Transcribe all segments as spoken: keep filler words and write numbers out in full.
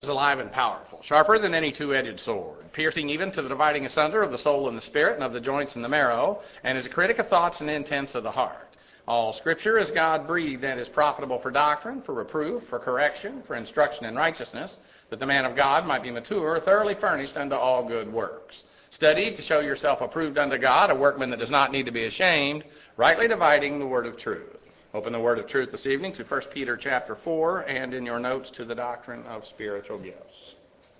is alive and powerful, sharper than any two-edged sword, piercing even to the dividing asunder of the soul and the spirit and of the joints and the marrow, and is a critic of thoughts and intents of the heart. All Scripture is God-breathed and is profitable for doctrine, for reproof, for correction, for instruction in righteousness, that the man of God might be mature, thoroughly furnished unto all good works. Study to show yourself approved unto God, a workman that does not need to be ashamed, rightly dividing the word of truth. Open the word of truth this evening to First Peter chapter four, and in your notes to the doctrine of spiritual gifts.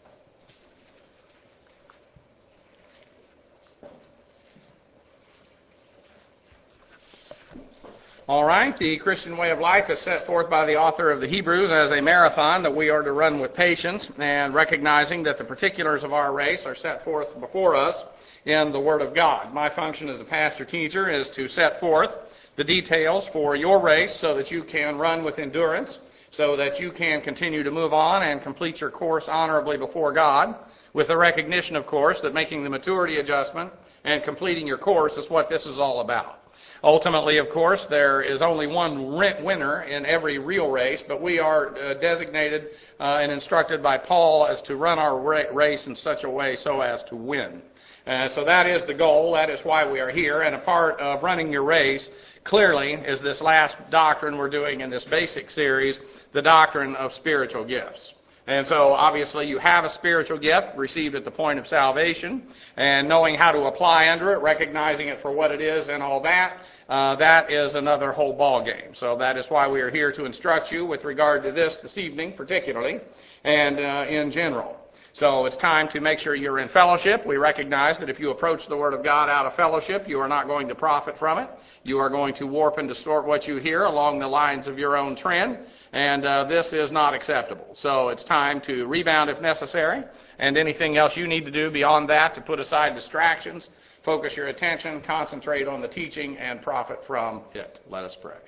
All right, the Christian way of life is set forth by the author of the Hebrews as a marathon that we are to run with patience, and recognizing that the particulars of our race are set forth before us in the Word of God. My function as a pastor-teacher is to set forth the details for your race so that you can run with endurance, so that you can continue to move on and complete your course honorably before God, with the recognition, of course, that making the maturity adjustment and completing your course is what this is all about. Ultimately, of course, there is only one winner in every real race, but we are uh, designated uh, and instructed by Paul as to run our ra- race in such a way so as to win. Uh, so that is the goal. That is why we are here. And a part of running your race, clearly, is this last doctrine we're doing in this basic series, the doctrine of spiritual gifts. And so, obviously, you have a spiritual gift received at the point of salvation, and knowing how to apply under it, recognizing it for what it is and all that, uh, that is another whole ball game. So that is why we are here to instruct you with regard to this this evening, particularly, and uh, in general. So it's time to make sure you're in fellowship. We recognize that if you approach the Word of God out of fellowship, you are not going to profit from it. You are going to warp and distort what you hear along the lines of your own trend, and uh, this is not acceptable. So it's time to rebound if necessary, and anything else you need to do beyond that to put aside distractions, focus your attention, concentrate on the teaching, and profit from it. Let us pray.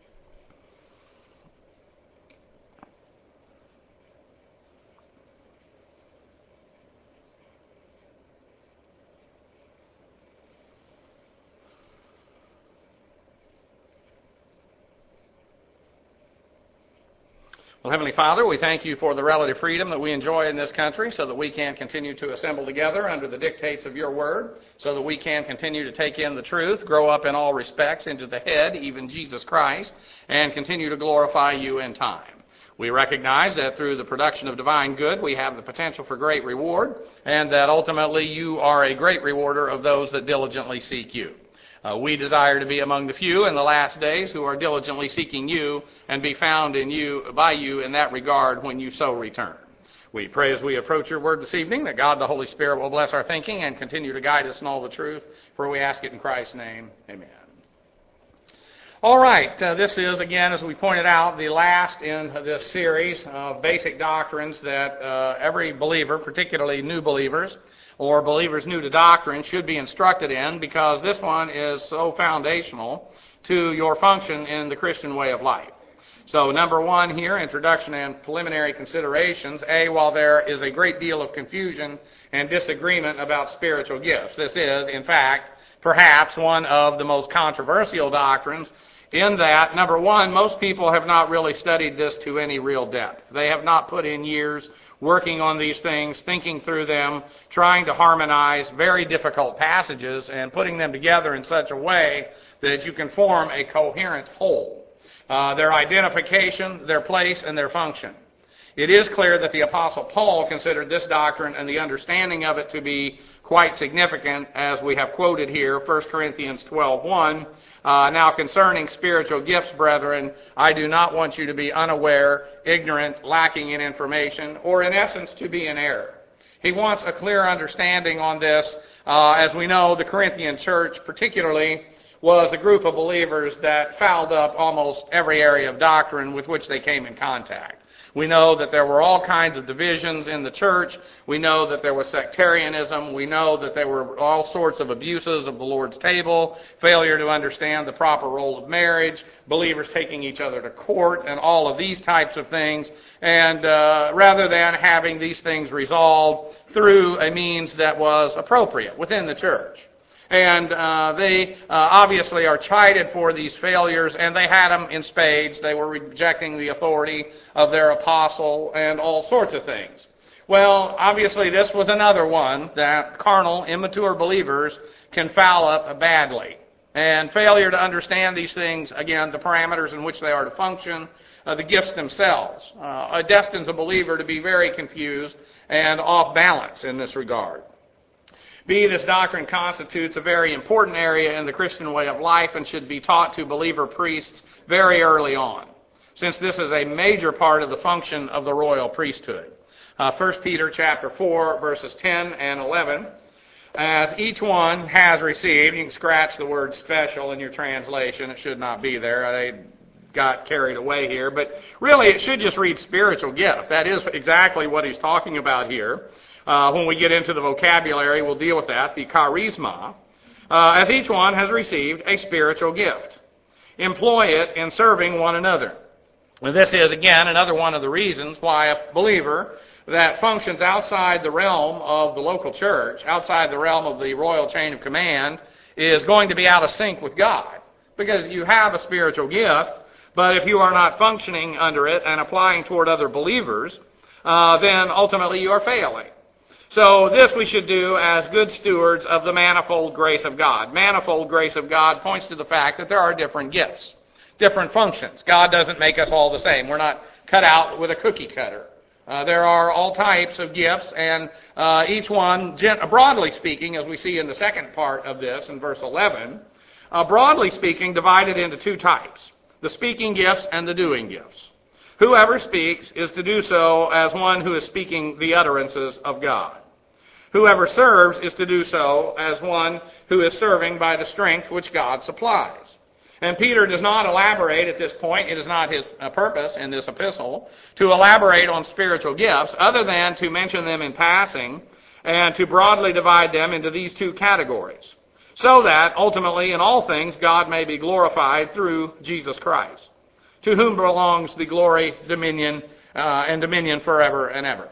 Well, Heavenly Father, we thank you for the relative freedom that we enjoy in this country so that we can continue to assemble together under the dictates of your word, so that we can continue to take in the truth, grow up in all respects into the head, even Jesus Christ, and continue to glorify you in time. We recognize that through the production of divine good, we have the potential for great reward, and that ultimately you are a great rewarder of those that diligently seek you. Uh, we desire to be among the few in the last days who are diligently seeking you and be found in you by you in that regard when you so return. We pray as we approach your word this evening that God the Holy Spirit will bless our thinking and continue to guide us in all the truth, for we ask it in Christ's name. Amen. All right, uh, this is, again, as we pointed out, the last in this series of basic doctrines that uh, every believer, particularly new believers, or believers new to doctrine, should be instructed in, because this one is so foundational to your function in the Christian way of life. So number one here, introduction and preliminary considerations. A, while there is a great deal of confusion and disagreement about spiritual gifts, this is, in fact, perhaps one of the most controversial doctrines, in that, number one, most people have not really studied this to any real depth. They have not put in years working on these things, thinking through them, trying to harmonize very difficult passages and putting them together in such a way that you can form a coherent whole. Uh, their identification, their place, and their function. It is clear that the Apostle Paul considered this doctrine and the understanding of it to be quite significant, as we have quoted here, First Corinthians twelve one. Uh, now concerning spiritual gifts, brethren, I do not want you to be unaware, ignorant, lacking in information, or in essence to be in error. He wants a clear understanding on this. Uh, as we know, the Corinthian church particularly was a group of believers that fouled up almost every area of doctrine with which they came in contact. We know that there were all kinds of divisions in the church. We know that there was sectarianism. We know that there were all sorts of abuses of the Lord's table, failure to understand the proper role of marriage, believers taking each other to court, and all of these types of things. And uh, rather than having these things resolved through a means that was appropriate within the church. And uh, they uh, obviously are chided for these failures, and they had them in spades. They were rejecting the authority of their apostle and all sorts of things. Well, obviously this was another one that carnal, immature believers can foul up badly. And failure to understand these things, again, the parameters in which they are to function, uh, the gifts themselves, uh, destines a believer to be very confused and off balance in this regard. B, this doctrine constitutes a very important area in the Christian way of life and should be taught to believer priests very early on, since this is a major part of the function of the royal priesthood. Uh, First Peter chapter four, verses ten and eleven. As each one has received, you can scratch the word special in your translation. It should not be there. I got carried away here. But really, it should just read spiritual gift. That is exactly what he's talking about here. Uh, when we get into the vocabulary, we'll deal with that, the charisma. Uh, as each one has received a spiritual gift. Employ it in serving one another. And this is, again, another one of the reasons why a believer that functions outside the realm of the local church, outside the realm of the royal chain of command, is going to be out of sync with God. Because you have a spiritual gift, but if you are not functioning under it and applying toward other believers, uh, then ultimately you are failing. So this we should do as good stewards of the manifold grace of God. Manifold grace of God points to the fact that there are different gifts, different functions. God doesn't make us all the same. We're not cut out with a cookie cutter. Uh, there are all types of gifts, and uh, each one, gen- broadly speaking, as we see in the second part of this, in verse eleven, uh, broadly speaking, divided into two types, the speaking gifts and the doing gifts. Whoever speaks is to do so as one who is speaking the utterances of God. Whoever serves is to do so as one who is serving by the strength which God supplies. And Peter does not elaborate at this point. It is not his uh, purpose in this epistle to elaborate on spiritual gifts other than to mention them in passing and to broadly divide them into these two categories, so that ultimately in all things God may be glorified through Jesus Christ, to whom belongs the glory, dominion, uh, and dominion forever and ever.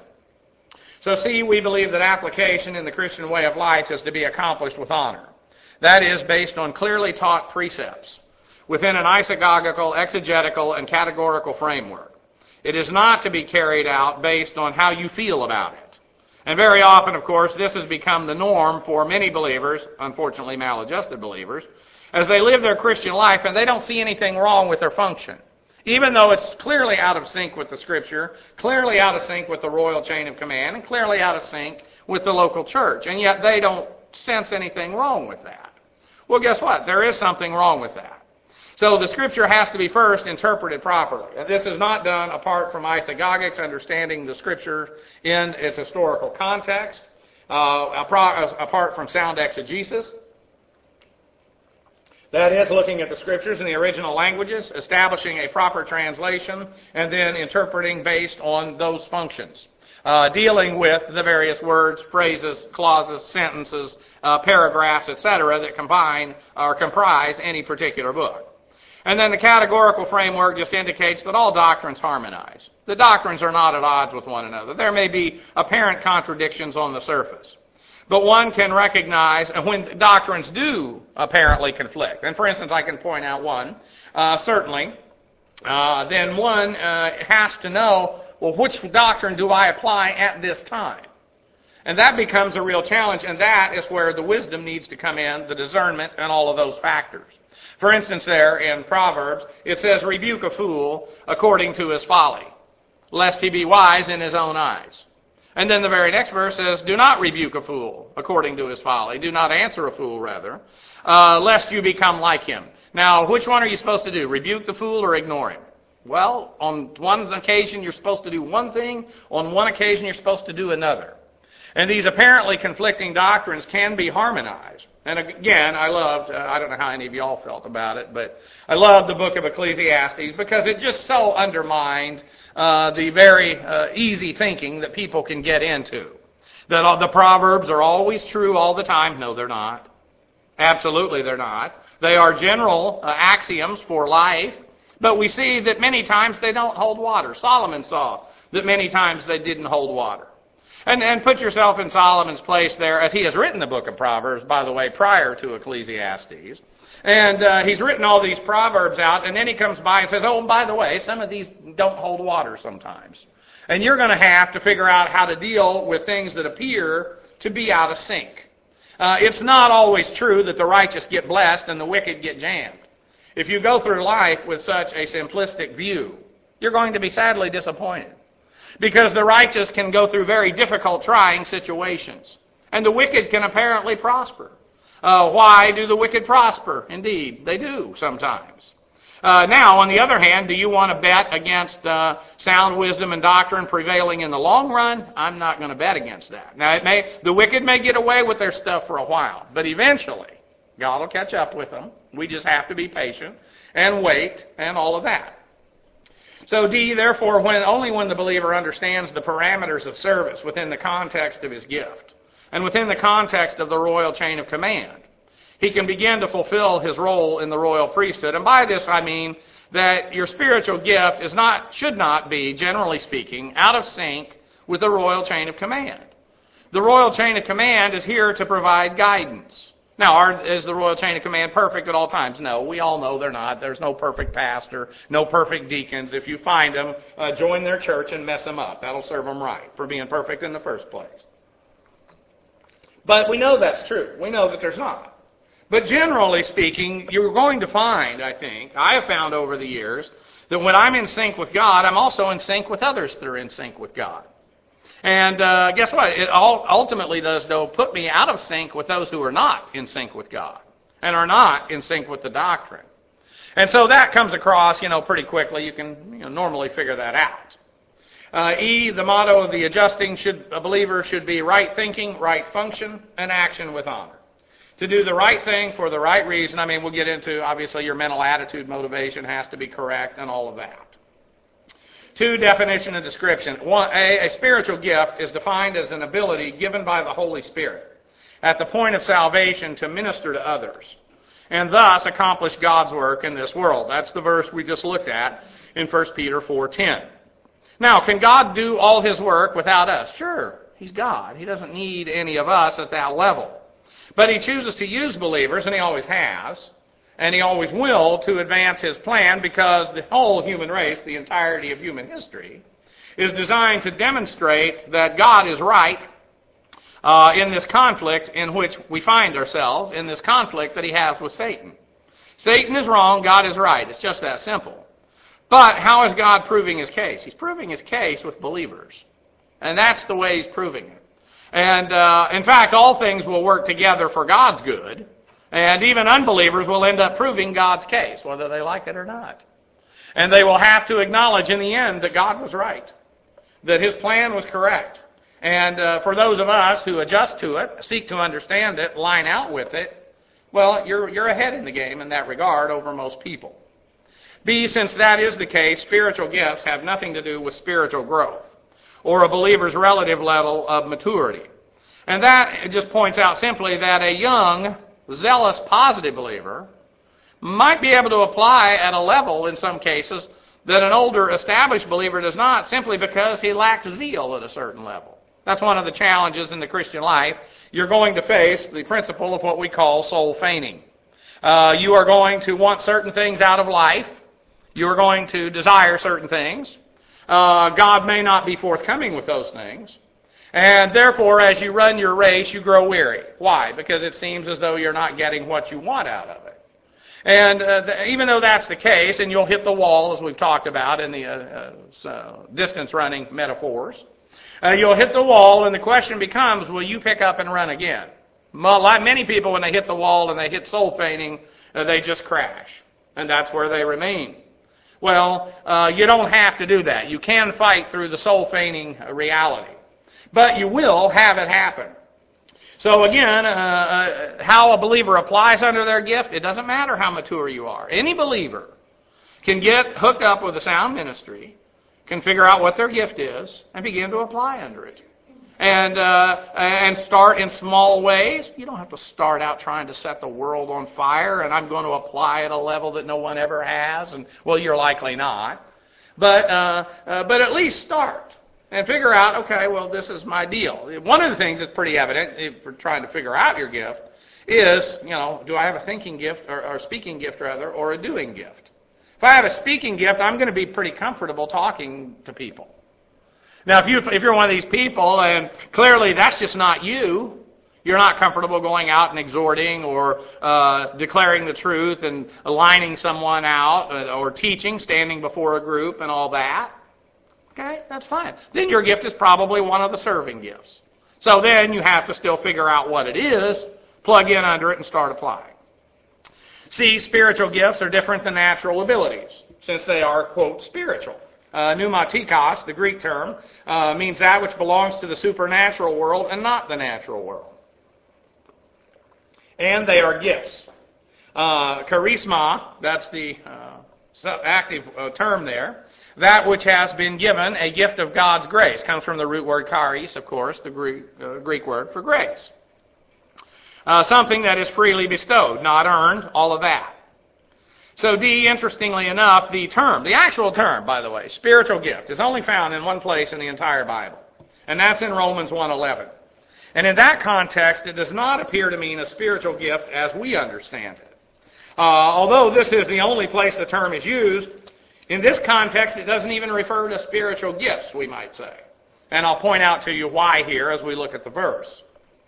So see, we believe that application in the Christian way of life is to be accomplished with honor. That is based on clearly taught precepts within an isagogical, exegetical, and categorical framework. It is not to be carried out based on how you feel about it. And very often, of course, this has become the norm for many believers, unfortunately maladjusted believers, as they live their Christian life and they don't see anything wrong with their function. Even though it's clearly out of sync with the Scripture, clearly out of sync with the royal chain of command, and clearly out of sync with the local church. And yet they don't sense anything wrong with that. Well, guess what? There is something wrong with that. So the Scripture has to be first interpreted properly. And this is not done apart from isagogics, understanding the Scripture in its historical context, uh, apart from sound exegesis. That is, looking at the Scriptures in the original languages, establishing a proper translation, and then interpreting based on those functions. Uh, dealing with the various words, phrases, clauses, sentences, uh, paragraphs, et cetera that combine or comprise any particular book. And then the categorical framework just indicates that all doctrines harmonize. The doctrines are not at odds with one another. There may be apparent contradictions on the surface. But one can recognize when doctrines do apparently conflict. And for instance, I can point out one, uh, certainly. Uh, then one uh, has to know, well, which doctrine do I apply at this time? And that becomes a real challenge, and that is where the wisdom needs to come in, the discernment, and all of those factors. For instance, there in Proverbs, it says, rebuke a fool according to his folly, lest he be wise in his own eyes. And then the very next verse says, do not rebuke a fool according to his folly. Do not answer a fool, rather, uh, lest you become like him. Now, which one are you supposed to do? Rebuke the fool or ignore him? Well, on one occasion you're supposed to do one thing. On one occasion you're supposed to do another. And these apparently conflicting doctrines can be harmonized. And again, I loved, uh, I don't know how any of y'all felt about it, but I loved the book of Ecclesiastes because it just so undermined uh, the very uh, easy thinking that people can get into. That all, the Proverbs are always true all the time. No, they're not. Absolutely they're not. They are general uh, axioms for life, but we see that many times they don't hold water. Solomon saw that many times they didn't hold water. And, and put yourself in Solomon's place there, as he has written the book of Proverbs, by the way, prior to Ecclesiastes. And uh, he's written all these Proverbs out, and then he comes by and says, oh, and by the way, some of these don't hold water sometimes. And you're going to have to figure out how to deal with things that appear to be out of sync. Uh, it's not always true that the righteous get blessed and the wicked get jammed. If you go through life with such a simplistic view, you're going to be sadly disappointed. Because the righteous can go through very difficult, trying situations. And the wicked can apparently prosper. Uh, why do the wicked prosper? Indeed, they do sometimes. Uh, now, on the other hand, do you want to bet against uh, sound wisdom and doctrine prevailing in the long run? I'm not going to bet against that. Now, it may, the wicked may get away with their stuff for a while, but eventually, God will catch up with them. We just have to be patient and wait and all of that. So D, therefore, when only when the believer understands the parameters of service within the context of his gift and within the context of the royal chain of command, he can begin to fulfill his role in the royal priesthood. And by this I mean that your spiritual gift is not, should not be, generally speaking, out of sync with the royal chain of command. The royal chain of command is here to provide guidance. Now, are, is the royal chain of command perfect at all times? No, we all know they're not. There's no perfect pastor, no perfect deacons. If you find them, uh, join their church and mess them up. That'll serve them right for being perfect in the first place. But we know that's true. We know that there's not. But generally speaking, you're going to find, I think, I have found over the years, that when I'm in sync with God, I'm also in sync with others that are in sync with God. And uh, guess what? It all ultimately does, though, put me out of sync with those who are not in sync with God and are not in sync with the doctrine. And so that comes across, you know, pretty quickly. You can you know, normally figure that out. Uh, E, the motto of the adjusting should, a believer should be right thinking, right function, and action with honor. To do the right thing for the right reason. I mean, we'll get into, obviously, your mental attitude, motivation has to be correct, and all of that. Two, definition and description. One, a, a spiritual gift is defined as an ability given by the Holy Spirit at the point of salvation to minister to others and thus accomplish God's work in this world. That's the verse we just looked at in First Peter four ten. Now, can God do all His work without us? Sure, He's God. He doesn't need any of us at that level. But He chooses to use believers, and He always has, and He always will, to advance His plan, because the whole human race, the entirety of human history, is designed to demonstrate that God is right uh, in this conflict in which we find ourselves, in this conflict that He has with Satan. Satan is wrong, God is right. It's just that simple. But how is God proving His case? He's proving His case with believers. And that's the way He's proving it. And uh, in fact, all things will work together for God's good. And even unbelievers will end up proving God's case, whether they like it or not. And they will have to acknowledge in the end that God was right, that His plan was correct. And uh, for those of us who adjust to it, seek to understand it, line out with it, well, you're, you're ahead in the game in that regard over most people. B, since that is the case, spiritual gifts have nothing to do with spiritual growth or a believer's relative level of maturity. And that just points out simply that a young, zealous, positive believer might be able to apply at a level, in some cases, that an older, established believer does not, simply because he lacks zeal at a certain level. That's one of the challenges in the Christian life. You're going to face the principle of what we call soul feigning. Uh, you are going to want certain things out of life. You are going to desire certain things. Uh, God may not be forthcoming with those things. And therefore, as you run your race, you grow weary. Why? Because it seems as though you're not getting what you want out of it. And uh, the, even though that's the case, and you'll hit the wall, as we've talked about in the uh, uh, distance running metaphors, uh, you'll hit the wall, and the question becomes, will you pick up and run again? Like many people, when they hit the wall and they hit soul feigning, uh, they just crash. And that's where they remain. Well, uh, you don't have to do that. You can fight through the soul feigning reality. But you will have it happen. So again, uh, uh, how a believer applies under their gift, it doesn't matter how mature you are. Any believer can get hooked up with a sound ministry, can figure out what their gift is, and begin to apply under it. And uh, and start in small ways. You don't have to start out trying to set the world on fire, and I'm going to apply at a level that no one ever has. And well, you're likely not. But uh, uh, but at least start. and figure out, okay, well, this is my deal. One of the things that's pretty evident if we're trying to figure out your gift is, you know, do I have a thinking gift, or, or a speaking gift, rather, or a doing gift? If I have a speaking gift, I'm going to be pretty comfortable talking to people. Now, if, you, if you're one of these people, and clearly that's just not you, you're not comfortable going out and exhorting or uh, declaring the truth and aligning someone out uh, or teaching, standing before a group and all that, okay, that's fine. Then your gift is probably one of the serving gifts. So then you have to still figure out what it is, plug in under it, and start applying. See, spiritual gifts are different than natural abilities, since they are, quote, spiritual. Uh, pneumatikos, the Greek term, uh, means that which belongs to the supernatural world and not the natural world. And they are gifts. Uh, charisma, that's the uh, active uh, term there. That which has been given, a gift of God's grace, comes from the root word charis, of course, the Greek, uh, Greek word for grace. Uh, something that is freely bestowed, not earned, all of that. So D, interestingly enough, the term, the actual term, by the way, spiritual gift, is only found in one place in the entire Bible. And that's in Romans one eleven. And in that context, it does not appear to mean a spiritual gift as we understand it. Uh, although this is the only place the term is used, in this context, it doesn't even refer to spiritual gifts, we might say. And I'll point out to you why here as we look at the verse.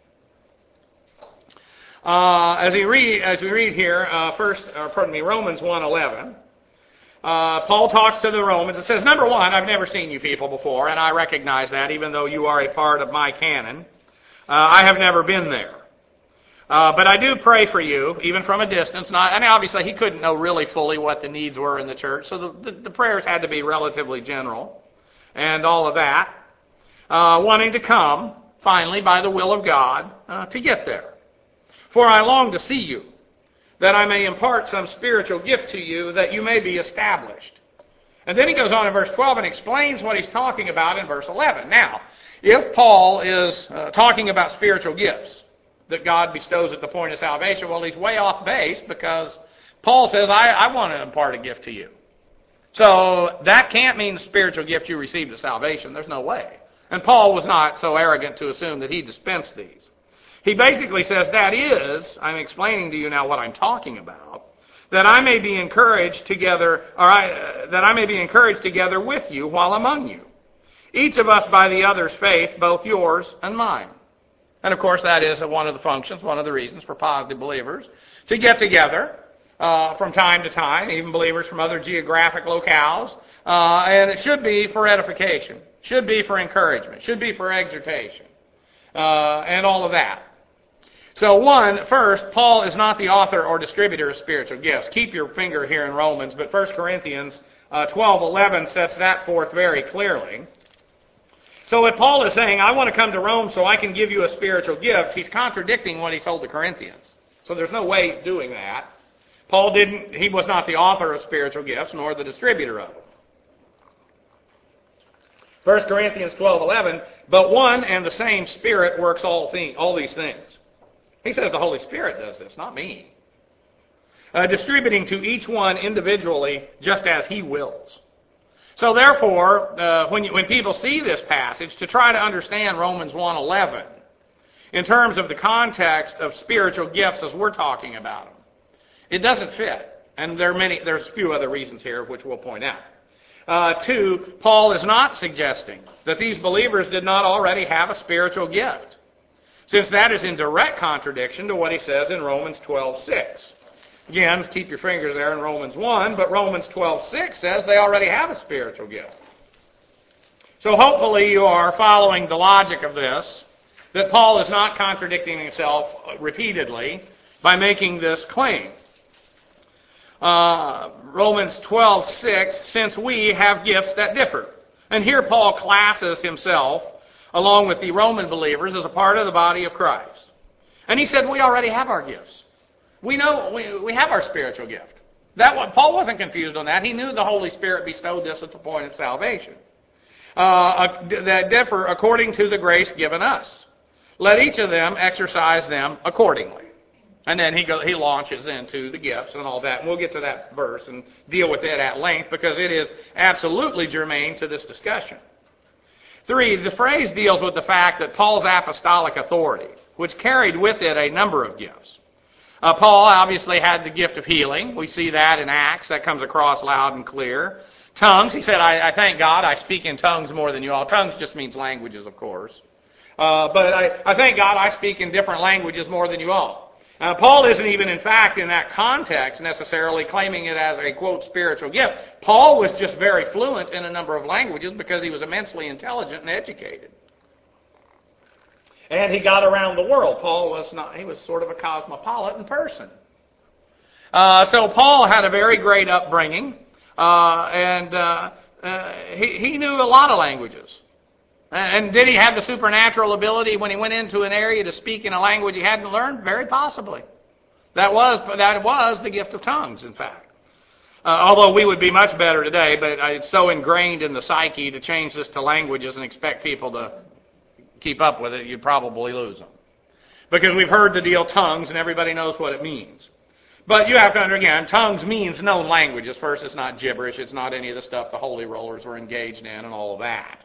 Uh, as, we read, as we read here, uh, first, or pardon me, Romans one eleven, uh, Paul talks to the Romans. It says, number one, I've never seen you people before, and I recognize that, even though you are a part of my canon. Uh, I have never been there. Uh, but I do pray for you, even from a distance. Not, and obviously, he couldn't know really fully what the needs were in the church, so the, the, the prayers had to be relatively general, and all of that. Uh, wanting to come, finally, by the will of God, uh, to get there. For I long to see you, that I may impart some spiritual gift to you, that you may be established. And then he goes on in verse twelve and explains what he's talking about in verse eleven. Now, if Paul is uh, talking about spiritual gifts that God bestows at the point of salvation, well, he's way off base, because Paul says, I, I want to impart a gift to you. So that can't mean the spiritual gift you received at salvation. There's no way. And Paul was not so arrogant to assume that he dispensed these. He basically says, that is, I'm explaining to you now what I'm talking about, that I may be encouraged together, or I, uh, that I may be encouraged together with you while among you. Each of us by the other's faith, both yours and mine. And of course that is one of the functions, one of the reasons for positive believers to get together uh, from time to time, even believers from other geographic locales. Uh, and it should be for edification, should be for encouragement, should be for exhortation, uh, and all of that. So one, first, Paul is not the author or distributor of spiritual gifts. Keep your finger here in Romans, but First Corinthians uh, twelve eleven sets that forth very clearly. So if Paul is saying, I want to come to Rome so I can give you a spiritual gift, he's contradicting what he told the Corinthians. So there's no way he's doing that. Paul didn't, he was not the author of spiritual gifts, nor the distributor of them. First Corinthians twelve eleven, but one and the same Spirit works all, thing, all these things. He says the Holy Spirit does this, not me. Uh, distributing to each one individually just as he wills. So therefore, uh, when, you, when people see this passage, to try to understand Romans one eleven in terms of the context of spiritual gifts as we're talking about them, it doesn't fit. And there are many, there's a few other reasons here which we'll point out. Uh, two, Paul is not suggesting that these believers did not already have a spiritual gift, since that is in direct contradiction to what he says in Romans twelve six. Again, keep your fingers there in Romans one, but Romans twelve six says they already have a spiritual gift. So hopefully you are following the logic of this, that Paul is not contradicting himself repeatedly by making this claim. Uh, Romans twelve six, since we have gifts that differ. And here Paul classes himself, along with the Roman believers, as a part of the body of Christ. And he said, we already have our gifts. We know we, we have our spiritual gift. That Paul wasn't confused on that. He knew the Holy Spirit bestowed this at the point of salvation. Uh, that differ according to the grace given us. Let each of them exercise them accordingly. And then he go, he launches into the gifts and all that. And we'll get to that verse and deal with it at length, because it is absolutely germane to this discussion. Three, the phrase deals with the fact that Paul's apostolic authority, which carried with it a number of gifts. Uh, Paul obviously had the gift of healing. We see that in Acts. That comes across loud and clear. Tongues, he said, I, I thank God I speak in tongues more than you all. Tongues just means languages, of course. Uh, but I, I thank God I speak in different languages more than you all. Uh, Paul isn't even, in fact, in that context necessarily claiming it as a, quote, spiritual gift. Paul was just very fluent in a number of languages because he was immensely intelligent and educated. And he got around the world. Paul was not, he was sort of a cosmopolitan person. Uh, so Paul had a very great upbringing, uh, and uh, uh, he, he knew a lot of languages. And did he have the supernatural ability when he went into an area to speak in a language he hadn't learned? Very possibly. That was, that was the gift of tongues, in fact. Uh, although we would be much better today, but it's so ingrained in the psyche to change this to languages and expect people to keep up with it, you'd probably lose them. Because we've heard the deal tongues, and everybody knows what it means. But you have to understand, tongues means known languages. First, it's not gibberish. It's not any of the stuff the holy rollers were engaged in and all of that.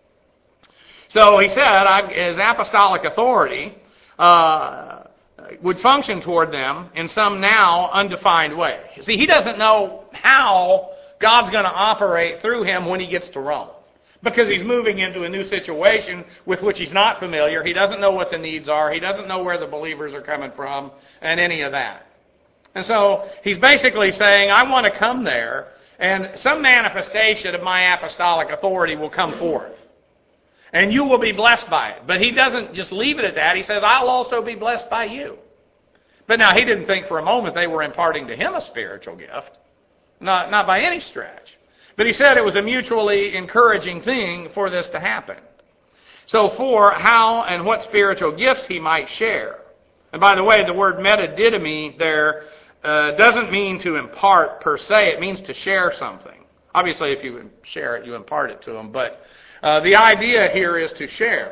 So he said his apostolic authority uh, would function toward them in some now undefined way. See, he doesn't know how God's going to operate through him when he gets to Rome. Because he's moving into a new situation with which he's not familiar. He doesn't know what the needs are. He doesn't know where the believers are coming from and any of that. And so he's basically saying, I want to come there, and some manifestation of my apostolic authority will come forth. And you will be blessed by it. But he doesn't just leave it at that. He says, I'll also be blessed by you. But now, he didn't think for a moment they were imparting to him a spiritual gift. Not, not by any stretch. But he said it was a mutually encouraging thing for this to happen. So for how and what spiritual gifts he might share. And by the way, the word metadidomi there uh, doesn't mean to impart per se. It means to share something. Obviously, if you share it, you impart it to them. But Uh, the idea here is to share.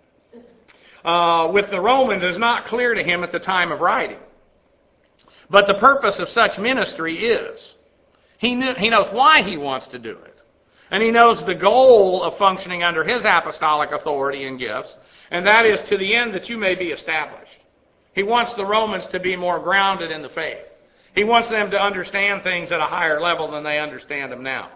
Uh, with the Romans is not clear to him at the time of writing. But the purpose of such ministry is. He, knew, he knows why he wants to do it. And he knows the goal of functioning under his apostolic authority and gifts, and that is to the end that you may be established. He wants the Romans to be more grounded in the faith. He wants them to understand things at a higher level than they understand them now.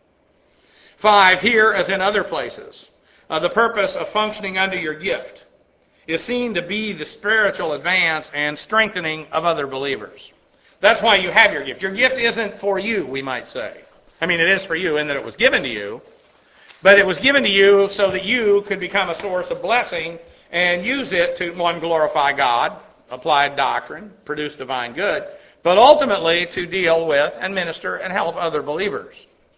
Five, here as in other places, uh, the purpose of functioning under your gift is seen to be the spiritual advance and strengthening of other believers. That's why you have your gift. Your gift isn't for you, we might say. I mean, it is for you in that it was given to you, but it was given to you so that you could become a source of blessing and use it to, one, glorify God, apply doctrine, produce divine good, but ultimately to deal with and minister and help other believers.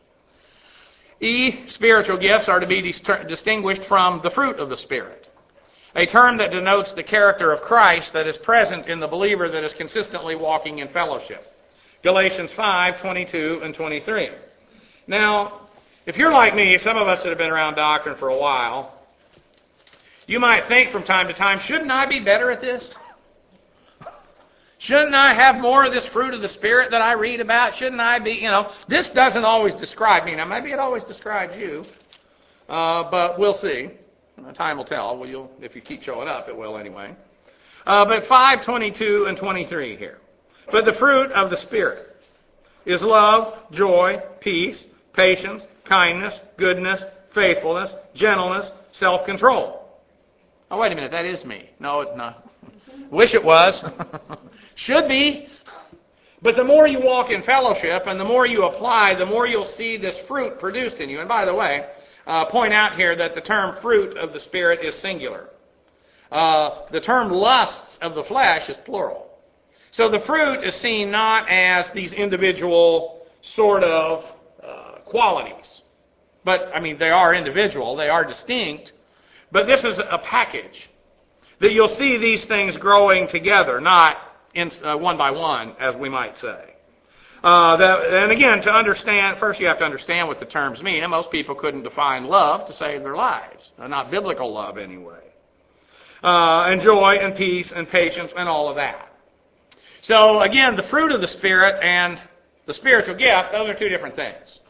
E, spiritual gifts are to be dis- distinguished from the fruit of the Spirit, a term that denotes the character of Christ that is present in the believer that is consistently walking in fellowship. Galatians five, twenty-two and twenty-three. Now, if you're like me, some of us that have been around doctrine for a while, you might think from time to time, shouldn't I be better at this? Shouldn't I have more of this fruit of the Spirit that I read about? Shouldn't I be, you know, this doesn't always describe me. Now, maybe it always describes you, uh, but we'll see. Time will tell. Well, you'll, if you keep showing up, it will anyway. Uh, but five, twenty-two, and twenty-three here. But the fruit of the Spirit is love, joy, peace, patience, kindness, goodness, faithfulness, gentleness, self-control. Oh, wait a minute, that is me. No, it's not. Wish it was. Should be. But the more you walk in fellowship and the more you apply, the more you'll see this fruit produced in you. And by the way, uh, point out here that the term fruit of the Spirit is singular. Uh, the term lusts of the flesh is plural. So the fruit is seen not as these individual sort of uh, qualities. But, I mean, they are individual, they are distinct, but this is a package. That you'll see these things growing together, not in, uh, one by one, as we might say. Uh, that, and again, to understand, first you have to understand what the terms mean. And most people couldn't define love to save their lives. Uh, not biblical love, anyway. Uh, and joy and peace and patience and all of that. So, again, the fruit of the Spirit and the spiritual gift, those are two different things.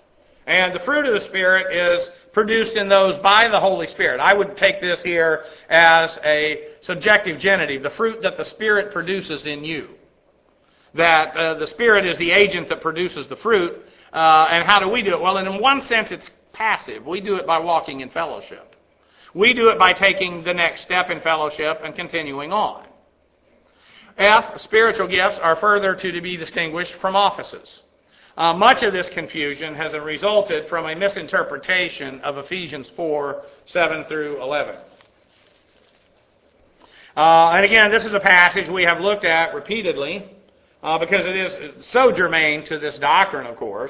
And the fruit of the Spirit is produced in those by the Holy Spirit. I would take this here as a subjective genitive, the fruit that the Spirit produces in you. That uh, the Spirit is the agent that produces the fruit. Uh, and how do we do it? Well, in one sense, it's passive. We do it by walking in fellowship. We do it by taking the next step in fellowship and continuing on. F, spiritual gifts are further to be distinguished from offices. Uh, much of this confusion has resulted from a misinterpretation of Ephesians four, seven through eleven. Uh, and again, this is a passage we have looked at repeatedly uh, because it is so germane to this doctrine, of course.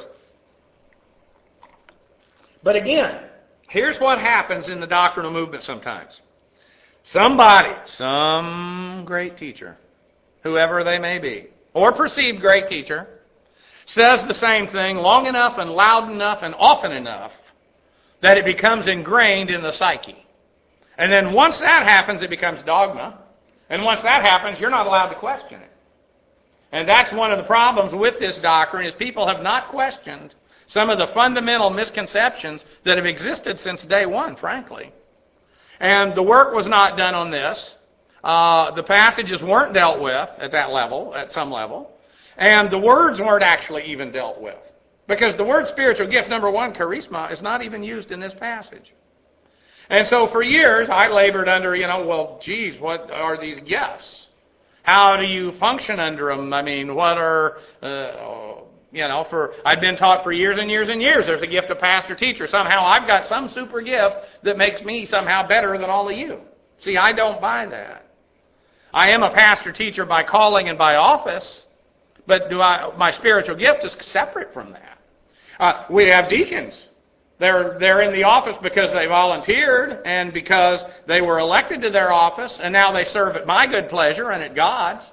But again, here's what happens in the doctrinal movement sometimes. Somebody, some great teacher, whoever they may be, or perceived great teacher, says the same thing long enough and loud enough and often enough that it becomes ingrained in the psyche. And then once that happens, it becomes dogma. And once that happens, you're not allowed to question it. And that's one of the problems with this doctrine, is people have not questioned some of the fundamental misconceptions that have existed since day one, frankly. And the work was not done on this. Uh, the passages weren't dealt with at that level, at some level. And the words weren't actually even dealt with. Because the word spiritual gift, number one, charisma, is not even used in this passage. And so for years, I labored under, you know, well, geez, what are these gifts? How do you function under them? I mean, what are, uh, you know, for, I've been taught for years and years and years, there's a gift of pastor-teacher. Somehow I've got some super gift that makes me somehow better than all of you. See, I don't buy that. I am a pastor-teacher by calling and by office. But do I? My spiritual gift is separate from that. Uh, we have deacons. They're, they're in the office because they volunteered and because they were elected to their office, and now they serve at my good pleasure and at God's.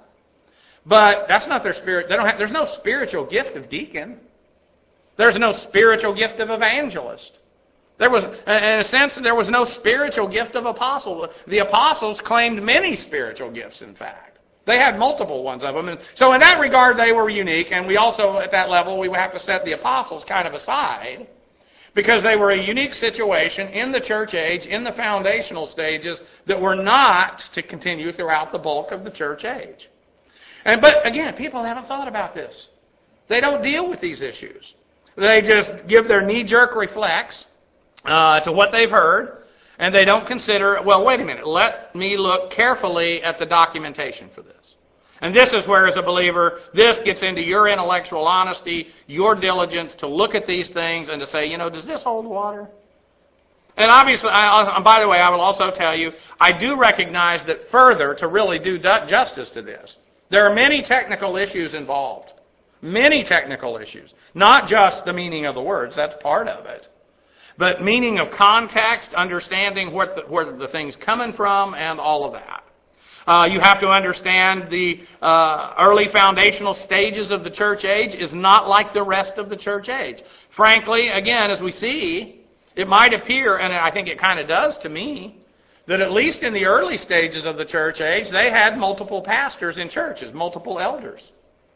But that's not their spirit. They don't have, there's no spiritual gift of deacon. There's no spiritual gift of evangelist. There was, in a sense, there was no spiritual gift of apostle. The apostles claimed many spiritual gifts, in fact. They had multiple ones of them. And so in that regard, they were unique. And we also, at that level, we would have to set the apostles kind of aside because they were a unique situation in the church age, in the foundational stages, that were not to continue throughout the bulk of the church age. And But again, people haven't thought about this. They don't deal with these issues. They just give their knee-jerk reflex uh, to what they've heard. And they don't consider, well, wait a minute, let me look carefully at the documentation for this. And this is where, as a believer, this gets into your intellectual honesty, your diligence to look at these things and to say, you know, does this hold water? And obviously, I, by the way, I will also tell you, I do recognize that further, to really do justice to this, there are many technical issues involved. Many technical issues. Not just the meaning of the words, that's part of it. But meaning of context, understanding where the, where the thing's coming from, and all of that. Uh, you have to understand the uh, early foundational stages of the church age is not like the rest of the church age. Frankly, again, as we see, it might appear, and I think it kind of does to me, that at least in the early stages of the church age, they had multiple pastors in churches, multiple elders.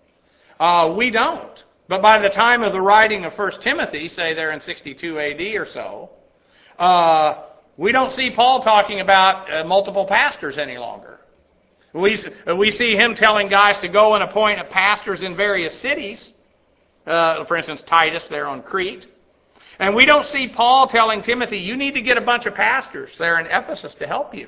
Uh, we don't. But by the time of the writing of First Timothy, say there in sixty-two A D or so, uh, we don't see Paul talking about uh, multiple pastors any longer. We, we see him telling guys to go and appoint pastors in various cities. Uh, for instance, Titus there on Crete. And we don't see Paul telling Timothy, you need to get a bunch of pastors there in Ephesus to help you.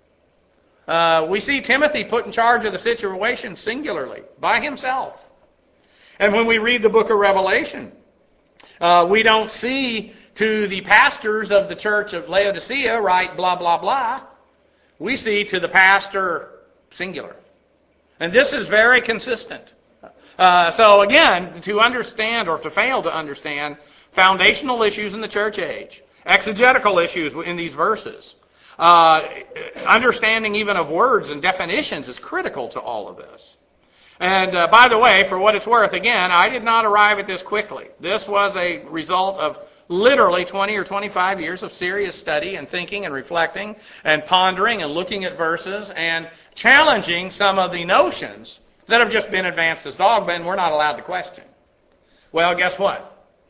Uh, we see Timothy put in charge of the situation singularly, by himself. And when we read the book of Revelation, uh, we don't see to the pastors of the church of Laodicea, write blah, blah, blah. We see to the pastor, singular. And this is very consistent. Uh, so again, to understand or to fail to understand foundational issues in the church age, exegetical issues in these verses, uh, understanding even of words and definitions is critical to all of this. And uh, by the way, for what it's worth, again, I did not arrive at this quickly. This was a result of literally twenty or twenty-five years of serious study and thinking and reflecting and pondering and looking at verses and challenging some of the notions that have just been advanced as dogma and we're not allowed to question. Well, guess what?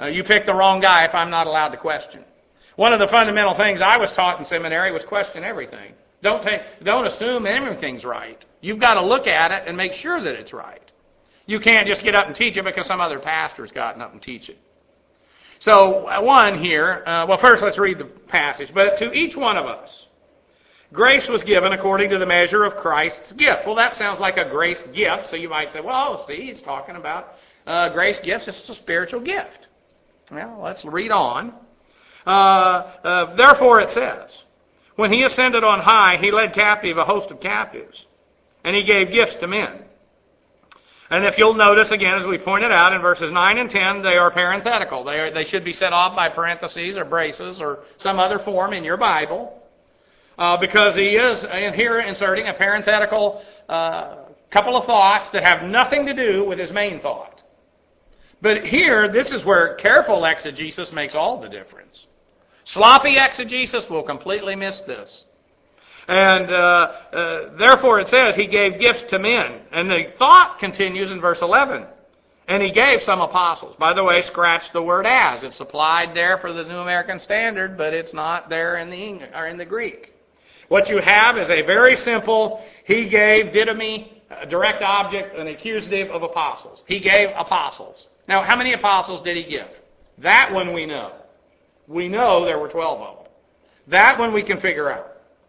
Uh, you picked the wrong guy if I'm not allowed to question. One of the fundamental things I was taught in seminary was question everything. Don't take, don't assume everything's right. You've got to look at it and make sure that it's right. You can't just get up and teach it because some other pastor's gotten up and teach it. So, uh, one here, uh, well, first let's read the passage. But to each one of us, grace was given according to the measure of Christ's gift. Well, that sounds like a grace gift, so you might say, well, see, he's talking about uh, grace gifts. It's a spiritual gift. Well, let's read on. Uh, uh, therefore it says, when he ascended on high, he led captive a host of captives, and he gave gifts to men. And if you'll notice, again, as we pointed out in verses nine and ten, they are parenthetical. They, are, they should be set off by parentheses or braces or some other form in your Bible, uh, because he is in here inserting a parenthetical uh, couple of thoughts that have nothing to do with his main thought. But here, this is where careful exegesis makes all the difference. Sloppy exegesis will completely miss this. And uh, uh, therefore it says he gave gifts to men. And the thought continues in verse eleven. And he gave some apostles. By the way, scratch the word as. It's applied there for the New American Standard, but it's not there in the English, or in the Greek. What you have is a very simple, he gave, didomi, a direct object, an accusative of apostles. He gave apostles. Now, how many apostles did he give? That one we know. We know there were twelve of them. That one we can figure out.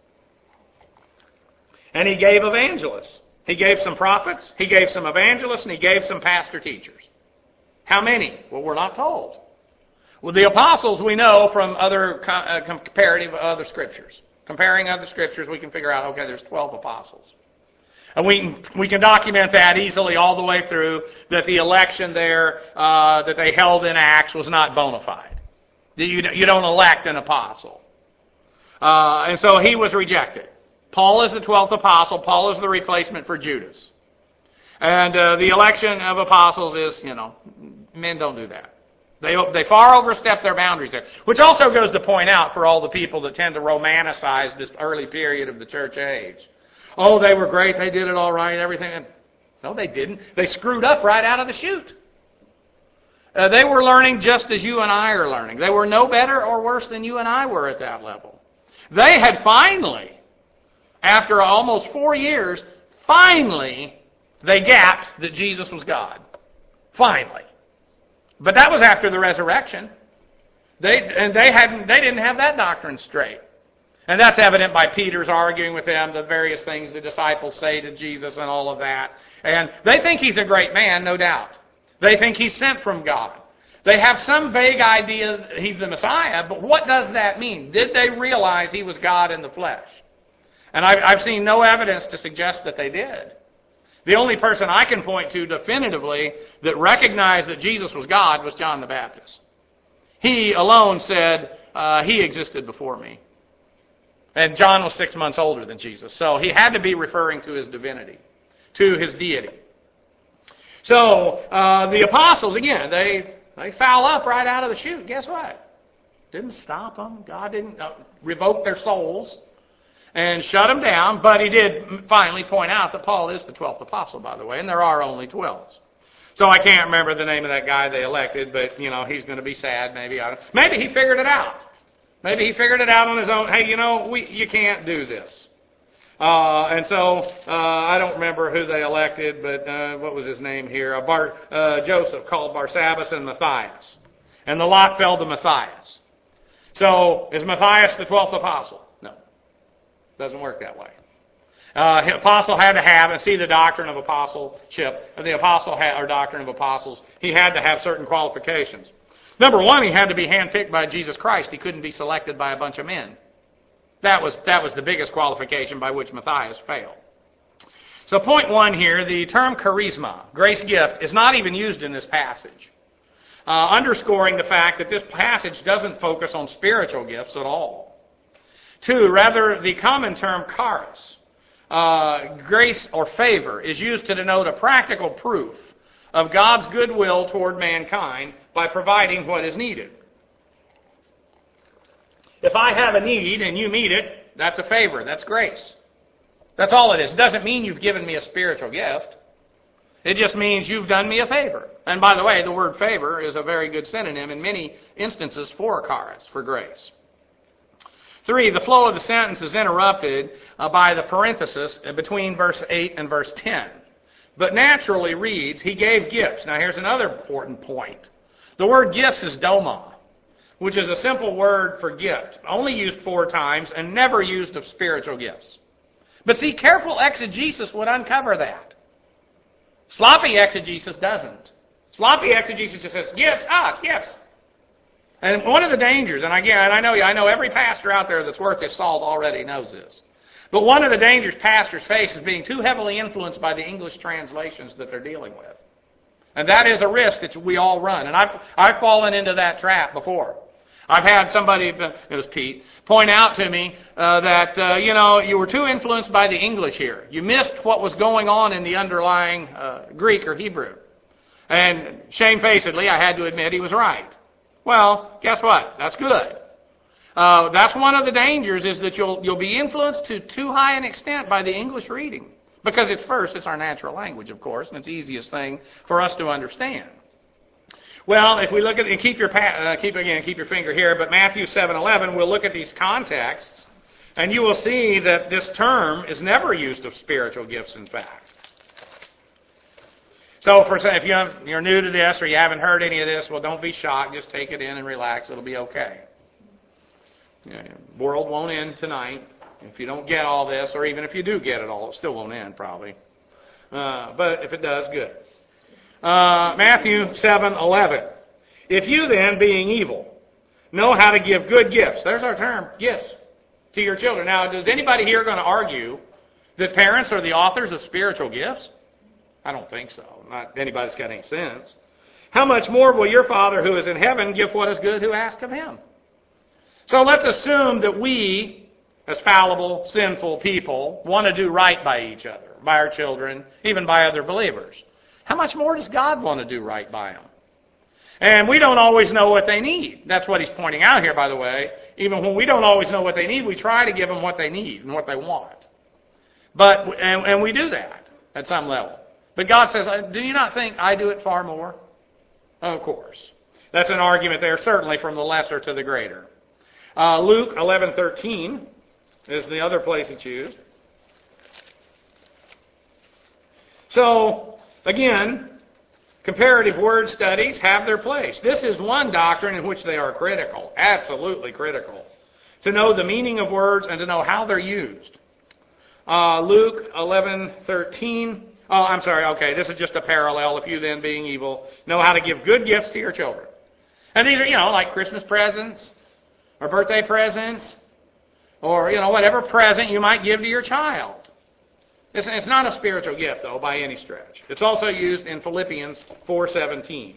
And he gave evangelists. He gave some prophets, he gave some evangelists, and he gave some pastor teachers. How many? Well, we're not told. Well, the apostles we know from other uh, comparative other scriptures. Comparing other scriptures, we can figure out, okay, there's twelve apostles. And we can, we can document that easily all the way through, that the election there uh, that they held in Acts was not bona fide. You, you don't elect an apostle. Uh, and so he was rejected. Paul is the twelfth apostle. Paul is the replacement for Judas. And uh, the election of apostles is, you know, men don't do that. They, they far overstep their boundaries there. Which also goes to point out for all the people that tend to romanticize this early period of the church age. Oh, they were great, they did it all right, everything. No, they didn't. They screwed up right out of the chute. Uh, they were learning just as you and I are learning. They were no better or worse than you and I were at that level. They had finally, after almost four years, finally, they gapped that Jesus was God. Finally. But that was after the resurrection. They, and they, hadn't, they didn't have that doctrine straight. And that's evident by Peter's arguing with them, the various things the disciples say to Jesus and all of that. And they think he's a great man, no doubt. They think he's sent from God. They have some vague idea that he's the Messiah, but what does that mean? Did they realize he was God in the flesh? And I've, I've seen no evidence to suggest that they did. The only person I can point to definitively that recognized that Jesus was God was John the Baptist. He alone said, uh, he existed before me. And John was six months older than Jesus. So he had to be referring to his divinity, to his deity. So uh, the apostles, again, they, they foul up right out of the chute. Guess what? Didn't stop them. God didn't uh, revoke their souls and shut them down. But he did finally point out that Paul is the twelfth apostle, by the way, and there are only twelve. So I can't remember the name of that guy they elected, but, you know, he's going to be sad. Maybe I, maybe he figured it out. Maybe he figured it out on his own. Hey, you know, we you can't do this. Uh, and so, uh, I don't remember who they elected, but uh, what was his name here? Uh, Bar, uh, Joseph called Barsabbas and Matthias. And the lot fell to Matthias. So, is Matthias the twelfth apostle? No. Doesn't work that way. Uh, the apostle had to have, and see the doctrine of apostleship, the apostle had, or doctrine of apostles, he had to have certain qualifications. Number one, he had to be handpicked by Jesus Christ. He couldn't be selected by a bunch of men. That was, that was the biggest qualification by which Matthias failed. So point one here, the term charisma, grace gift, is not even used in this passage, uh, underscoring the fact that this passage doesn't focus on spiritual gifts at all. Two, rather, the common term charis, uh, grace or favor, is used to denote a practical proof of God's goodwill toward mankind by providing what is needed. If I have a need and you meet it, that's a favor. That's grace. That's all it is. It doesn't mean you've given me a spiritual gift. It just means you've done me a favor. And by the way, the word favor is a very good synonym in many instances for charis, for grace. Three, the flow of the sentence is interrupted uh, by the parenthesis between verse eight and verse ten. But naturally reads, he gave gifts. Now here's another important point. The word gifts is doma, which is a simple word for gift, only used four times and never used of spiritual gifts. But see, careful exegesis would uncover that. Sloppy exegesis doesn't. Sloppy exegesis just says, gifts, ah, it's gifts. And one of the dangers, and again, I know I know every pastor out there that's worth his salt already knows this, but one of the dangers pastors face is being too heavily influenced by the English translations that they're dealing with. And that is a risk that we all run. And I've, I've fallen into that trap before. I've had somebody, it was Pete, point out to me uh, that, uh, you know, you were too influenced by the English here. You missed what was going on in the underlying uh, Greek or Hebrew. And shamefacedly, I had to admit he was right. Well, guess what? That's good. Uh, that's one of the dangers, is that you'll you'll be influenced to too high an extent by the English reading. Because it's first, it's our natural language, of course, and it's the easiest thing for us to understand. Well, if we look at, and keep your, uh, keep again, keep your finger here, but Matthew seven eleven, we'll look at these contexts, and you will see that this term is never used of spiritual gifts, in fact. So, for if you have, you're new to this or you haven't heard any of this, well, don't be shocked. Just take it in and relax. It'll be okay. The world won't end tonight. If you don't get all this, or even if you do get it all, it still won't end, probably. Uh, but if it does, good. Uh, Matthew seven eleven. If you then, being evil, know how to give good gifts. There's our term, gifts, to your children. Now, is anybody here going to argue that parents are the authors of spiritual gifts? I don't think so. Not anybody that's got any sense. How much more will your Father who is in heaven give what is good who ask of him? So let's assume that we, as fallible, sinful people, want to do right by each other, by our children, even by other believers. How much more does God want to do right by them? And we don't always know what they need. That's what he's pointing out here, by the way. Even when we don't always know what they need, we try to give them what they need and what they want. But and, and we do that at some level. But God says, do you not think I do it far more? Of course. That's an argument there, certainly from the lesser to the greater. Uh, Luke eleven thirteen is the other place it's used. So, again, comparative word studies have their place. This is one doctrine in which they are critical, absolutely critical, to know the meaning of words and to know how they're used. Uh, Luke eleven thirteen. Oh, I'm sorry, okay, this is just a parallel. If you then, being evil, know how to give good gifts to your children. And these are, you know, like Christmas presents, or birthday presents, or, you know, whatever present you might give to your child. It's, it's not a spiritual gift, though, by any stretch. It's also used in Philippians four seventeen.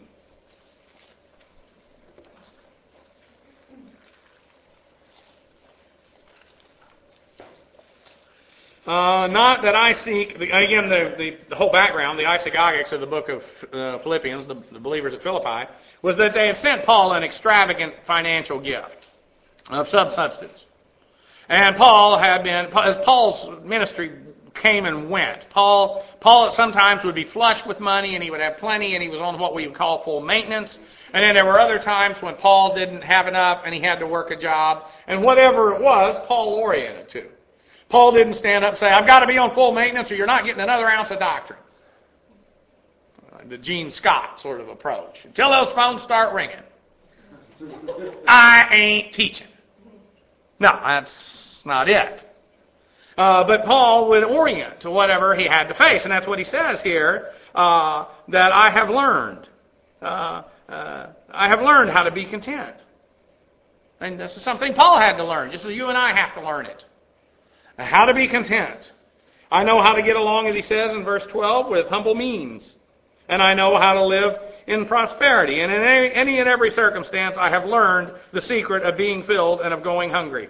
Uh, not that I seek, again, the, the, the whole background, the isagogics of the book of uh, Philippians, the, the believers at Philippi, was that they had sent Paul an extravagant financial gift of some substance. And Paul had been, as Paul's ministry came and went, Paul, Paul sometimes would be flush with money and he would have plenty and he was on what we would call full maintenance. And then there were other times when Paul didn't have enough and he had to work a job. And whatever it was, Paul oriented to. Paul didn't stand up and say, I've got to be on full maintenance or you're not getting another ounce of doctrine. The Gene Scott sort of approach. Until those phones start ringing, I ain't teaching. No, that's not it. Uh, but Paul would orient to whatever he had to face. And that's what he says here, uh, that I have learned. Uh, uh, I have learned how to be content. And this is something Paul had to learn, just as you and I have to learn it. How to be content. I know how to get along, as he says in verse twelve, with humble means. And I know how to live in prosperity. And in any, any and every circumstance, I have learned the secret of being filled and of going hungry.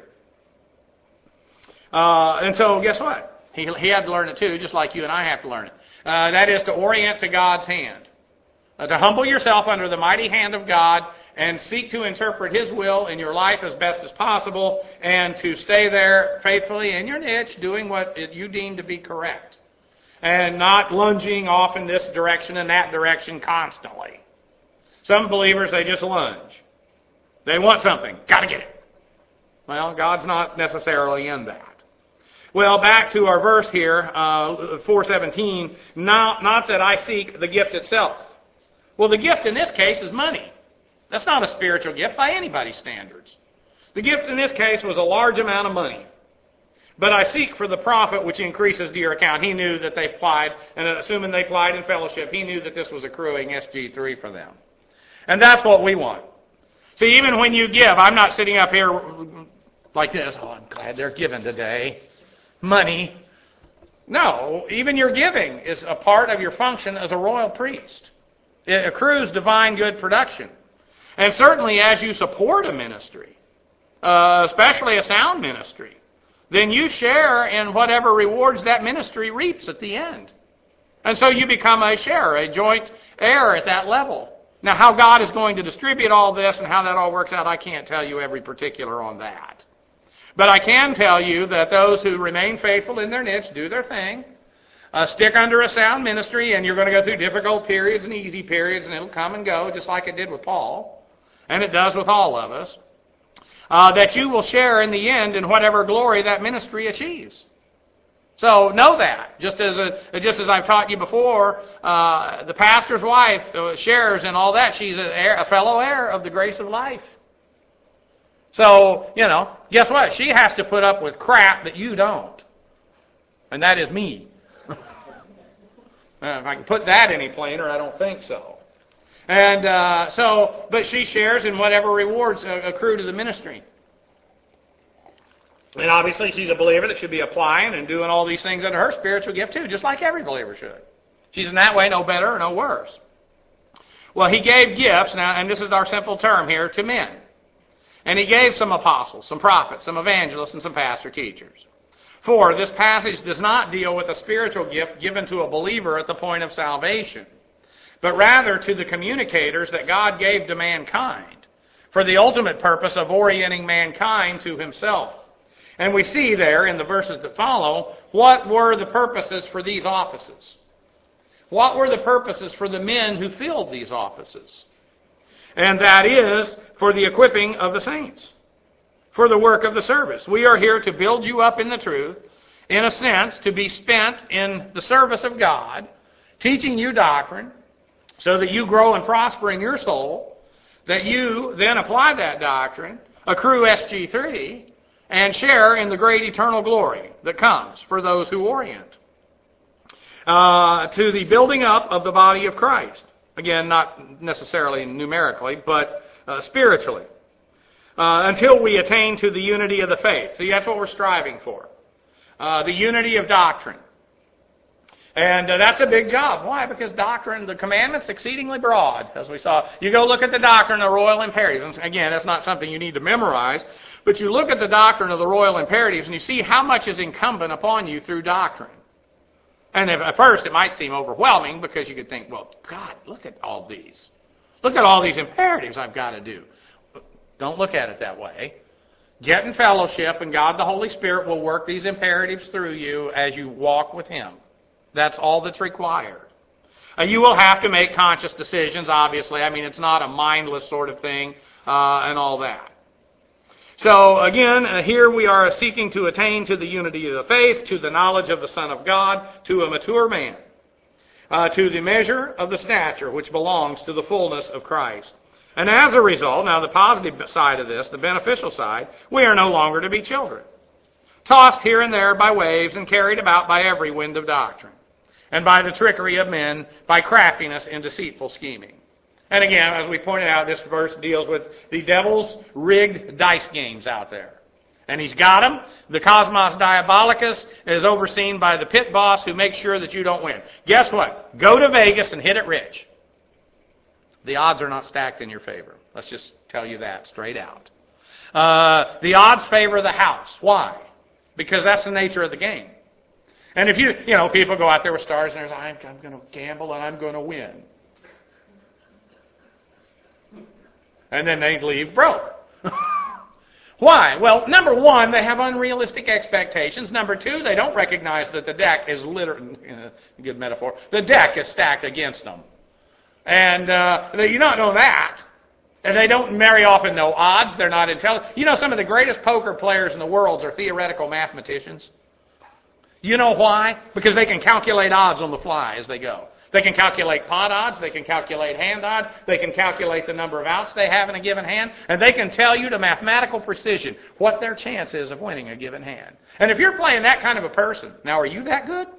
Uh, and so, guess what? He, he had to learn it too, just like you and I have to learn it. Uh, that is to orient to God's hand. Uh, to humble yourself under the mighty hand of God and seek to interpret His will in your life as best as possible and to stay there faithfully in your niche doing what you deem to be correct. and not lunging off in this direction and that direction constantly. Some believers, they just lunge. They want something. Got to get it. Well, God's not necessarily in that. Well, back to our verse here, uh, four seventeen, not, not that I seek the gift itself. Well, the gift in this case is money. That's not a spiritual gift by anybody's standards. The gift in this case was a large amount of money. But I seek for the profit which increases to your account. He knew that they plied, and assuming they plied in fellowship, he knew that this was accruing S G three for them. And that's what we want. See, even when you give, I'm not sitting up here like this, oh, I'm glad they're giving today. Money. No, even your giving is a part of your function as a royal priest. It accrues divine good production. And certainly as you support a ministry, uh, especially a sound ministry, then you share in whatever rewards that ministry reaps at the end. And so you become a sharer, a joint heir at that level. Now, how God is going to distribute all this and how that all works out, I can't tell you every particular on that. But I can tell you that those who remain faithful in their niche, do their thing, uh, stick under a sound ministry, and you're going to go through difficult periods and easy periods, and it'll come and go, just like it did with Paul, and it does with all of us, uh, that you will share in the end in whatever glory that ministry achieves. So know that. Just as a, just as I've taught you before, uh, the pastor's wife shares in all that. She's a, heir, a fellow heir of the grace of life. So, you know, guess what? She has to put up with crap that you don't. And that is me. uh, if I can put that any plainer, I don't think so. And uh, so, but she shares in whatever rewards uh, accrue to the ministry. And obviously she's a believer that should be applying and doing all these things under her spiritual gift too, just like every believer should. She's in that way no better or no worse. Well, he gave gifts, now, and this is our simple term here, to men. And he gave some apostles, some prophets, some evangelists, and some pastor teachers. For this passage does not deal with a spiritual gift given to a believer at the point of salvation, but rather to the communicators that God gave to mankind for the ultimate purpose of orienting mankind to himself. And we see there in the verses that follow, what were the purposes for these offices? What were the purposes for the men who filled these offices? And that is for the equipping of the saints, for the work of the service. We are here to build you up in the truth, in a sense, to be spent in the service of God, teaching you doctrine, so that you grow and prosper in your soul, that you then apply that doctrine, accrue S G three, and share in the great eternal glory that comes for those who orient. Uh, to the building up of the body of Christ. Again, not necessarily numerically, but uh, spiritually. Uh, until we attain to the unity of the faith. See, that's what we're striving for. Uh, the unity of doctrine. And uh, that's a big job. Why? Because doctrine, the commandment's exceedingly broad, as we saw. You go look at the doctrine of royal imperatives. Again, that's not something you need to memorize. But you look at the doctrine of the royal imperatives and you see how much is incumbent upon you through doctrine. And if, at first it might seem overwhelming because you could think, well, God, look at all these. Look at all these imperatives I've got to do. Don't look at it that way. Get in fellowship and God the Holy Spirit will work these imperatives through you as you walk with Him. That's all that's required. Uh, you will have to make conscious decisions, obviously. I mean, it's not a mindless sort of thing uh, and all that. So, again, uh, here we are seeking to attain to the unity of the faith, to the knowledge of the Son of God, to a mature man, uh, to the measure of the stature which belongs to the fullness of Christ. And as a result, now the positive side of this, the beneficial side, we are no longer to be children, tossed here and there by waves and carried about by every wind of doctrine, and by the trickery of men, by craftiness and deceitful scheming. And again, as we pointed out, this verse deals with the devil's rigged dice games out there. And he's got them. The Cosmos Diabolicus is overseen by the pit boss who makes sure that you don't win. Guess what? Go to Vegas and hit it rich. The odds are not stacked in your favor. Let's just tell you that straight out. Uh, the odds favor the house. Why? Because that's the nature of the game. And if you, you know, people go out there with stars and they're like, I'm, I'm going to gamble and I'm going to win. And then they leave broke. Why? Well, number one, they have unrealistic expectations. Number two, they don't recognize that the deck is literally, good metaphor, the deck is stacked against them. And uh, they, you don't know that. And they don't very often know odds. They're not intelligent. You know, some of the greatest poker players in the world are theoretical mathematicians. You know why? Because they can calculate odds on the fly as they go. They can calculate pot odds, they can calculate hand odds, they can calculate the number of outs they have in a given hand, and they can tell you to mathematical precision what their chance is of winning a given hand. And if you're playing that kind of a person, now are you that good?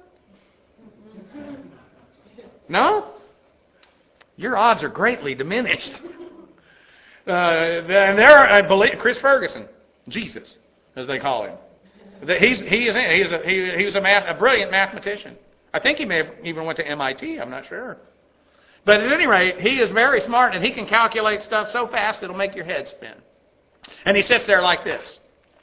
No? Your odds are greatly diminished. Uh, and there, I believe, Chris Ferguson, Jesus, as they call him. He's, he is he's a, he, he was a, math, a brilliant mathematician. I think he may have even went to M I T, I'm not sure. But at any rate, he is very smart, and he can calculate stuff so fast it'll make your head spin. And he sits there like this.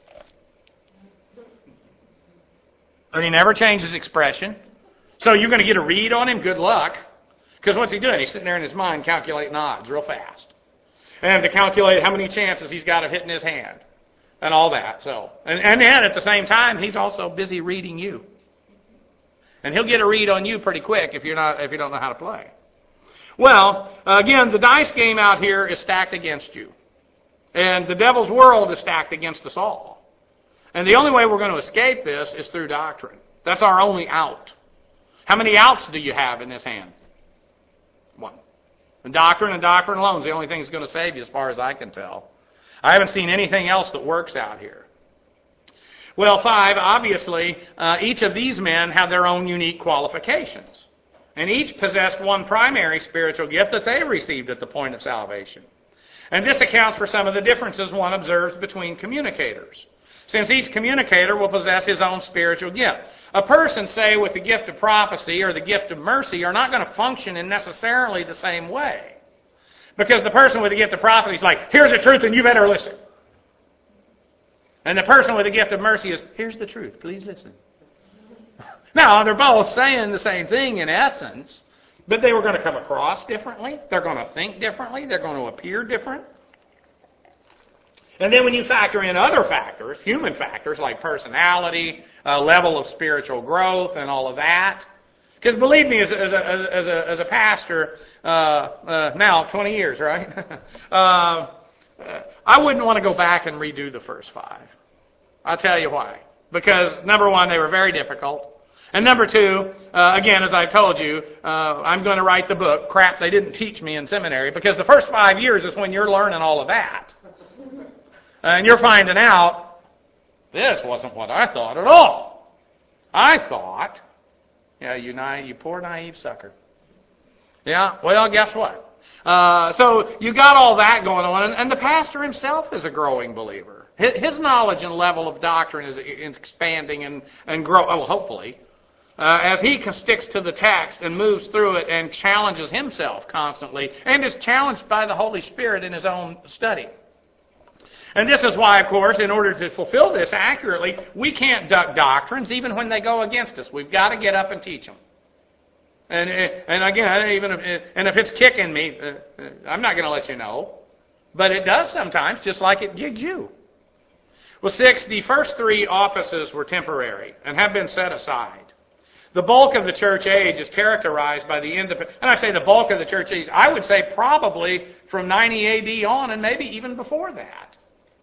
And he never changes expression. So you're going to get a read on him, good luck. Because what's he doing? He's sitting there in his mind calculating odds real fast. And to calculate how many chances he's got of hitting his hand. And all that. So, and, and then at the same time, he's also busy reading you. And he'll get a read on you pretty quick if you're not if you don't know how to play. Well, again, the dice game out here is stacked against you. And the devil's world is stacked against us all. And the only way we're going to escape this is through doctrine. That's our only out. How many outs do you have in this hand? One. And doctrine and doctrine alone is the only thing that's going to save you as far as I can tell. I haven't seen anything else that works out here. Well, five, obviously, uh, each of these men have their own unique qualifications. And each possessed one primary spiritual gift that they received at the point of salvation. And this accounts for some of the differences one observes between communicators, since each communicator will possess his own spiritual gift. A person, say, with the gift of prophecy or the gift of mercy are not going to function in necessarily the same way. Because the person with the gift of prophecy is like, here's the truth and you better listen. And the person with the gift of mercy is, here's the truth, please listen. Now, they're both saying the same thing in essence, but they were going to come across differently. They're going to think differently. They're going to appear different. And then when you factor in other factors, human factors like personality, uh, level of spiritual growth, and all of that. Because believe me, as a, as a, as a, as a pastor, uh, uh, now twenty years, right? uh, I wouldn't want to go back and redo the first five. I'll tell you why. Because, number one, they were very difficult. And number two, uh, again, as I told you, uh, I'm going to write the book, Crap They Didn't Teach Me in Seminary, because the first five years is when you're learning all of that. And you're finding out, this wasn't what I thought at all. I thought, yeah, you, naive, you poor naive sucker. Yeah, well, guess what? Uh, so you got all that going on, and, and the pastor himself is a growing believer. His, his knowledge and level of doctrine is, is expanding and, and grow. Oh, hopefully. Uh, as he sticks to the text and moves through it and challenges himself constantly, and is challenged by the Holy Spirit in his own study. And this is why, of course, in order to fulfill this accurately, we can't duck doctrines even when they go against us. We've got to get up and teach them. And and again, even if, and if it's kicking me, uh, I'm not going to let you know. But it does sometimes, just like it gigs you. Well, six, the first three offices were temporary and have been set aside. The bulk of the church age is characterized by the independent, and I say the bulk of the church age, I would say probably from ninety A D on and maybe even before that.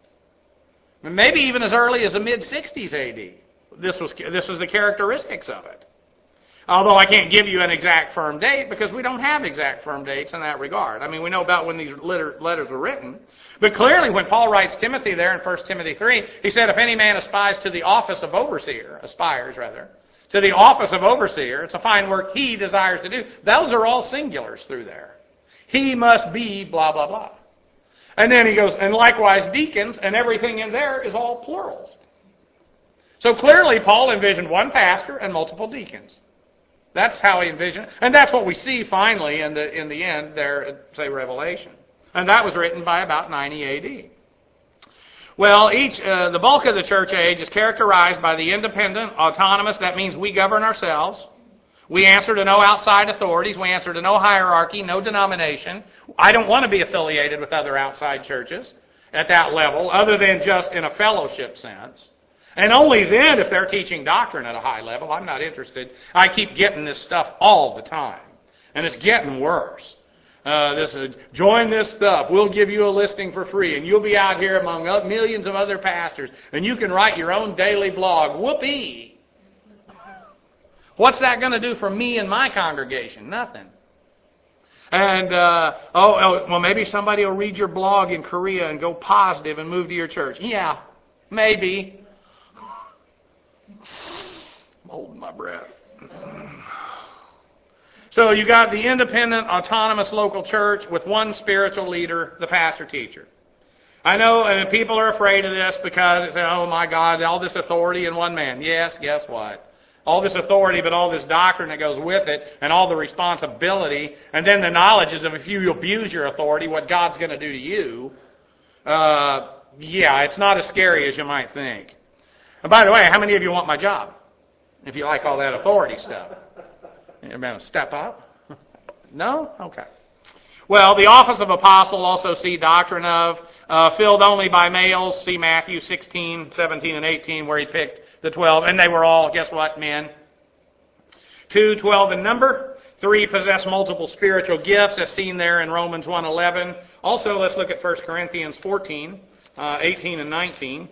And maybe even as early as the mid sixties A D. This was, this was the characteristics of it. Although I can't give you an exact firm date because we don't have exact firm dates in that regard. I mean, we know about when these letter, letters were written. But clearly when Paul writes Timothy there in First Timothy three, he said, if any man aspires to the office of overseer, aspires rather, to the office of overseer, it's a fine work he desires to do. Those are all singulars through there. He must be blah, blah, blah. And then he goes, and likewise deacons, and everything in there is all plurals. So clearly Paul envisioned one pastor and multiple deacons. That's how he envisioned it. And that's what we see finally in the in the end there at, say, Revelation. And that was written by about ninety A D. Well, each uh, the bulk of the church age is characterized by the independent, autonomous, that means we govern ourselves. We answer to no outside authorities. We answer to no hierarchy, no denomination. I don't want to be affiliated with other outside churches. at that level, other than just in a fellowship sense. And only then if they're teaching doctrine at a high level. I'm not interested. I keep getting this stuff all the time. And it's getting worse. Uh, this is, join this stuff. We'll give you a listing for free. And you'll be out here among millions of other pastors. And you can write your own daily blog. Whoopee! What's that going to do for me and my congregation? Nothing. And, uh, oh, oh, well, maybe somebody will read your blog in Korea and go positive and move to your church. Yeah, maybe. I'm holding my breath. So you got the independent, autonomous local church with one spiritual leader, the pastor-teacher. I know and people are afraid of this because they say, oh my God, all this authority in one man. Yes, guess what? All this authority, but all this doctrine that goes with it, and all the responsibility, and then the knowledge is of if you abuse your authority, what God's going to do to you. Uh, yeah, it's not as scary as you might think. And by the way, how many of you want my job? If you like all that authority stuff. You're going to step up? No? Okay. Well, the office of apostle, also see doctrine of, uh, filled only by males. See Matthew sixteen, seventeen, and eighteen, where he picked the twelve. And they were all, guess what, men? Two, twelve in number. Three possess multiple spiritual gifts, as seen there in Romans one eleven. Also, let's look at First Corinthians fourteen, uh, eighteen, and nineteen.